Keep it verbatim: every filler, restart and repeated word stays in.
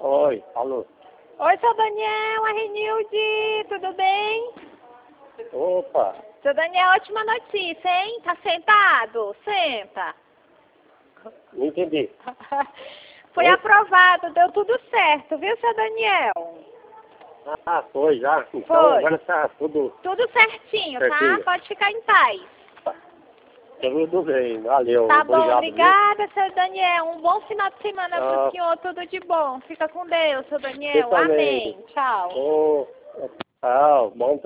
Oi, alô. Oi, seu Daniel, a Renilde, tudo bem? Opa, Seu Daniel, ótima notícia, hein? Tá sentado? Senta. não entendi. Foi Oi? aprovado, deu tudo certo, viu, seu Daniel? Ah, foi já. Então Foi. agora tá tudo, Tudo certinho, Certinho. tá? Pode ficar em paz. tudo bem. Valeu, Tá bom, obrigado. obrigada, seu Daniel. Um bom final de semana pro Ah. senhor, tudo de bom. Fica com Deus, seu Daniel. Você também. Amém. Tchau. Viu? Oh, tchau, bom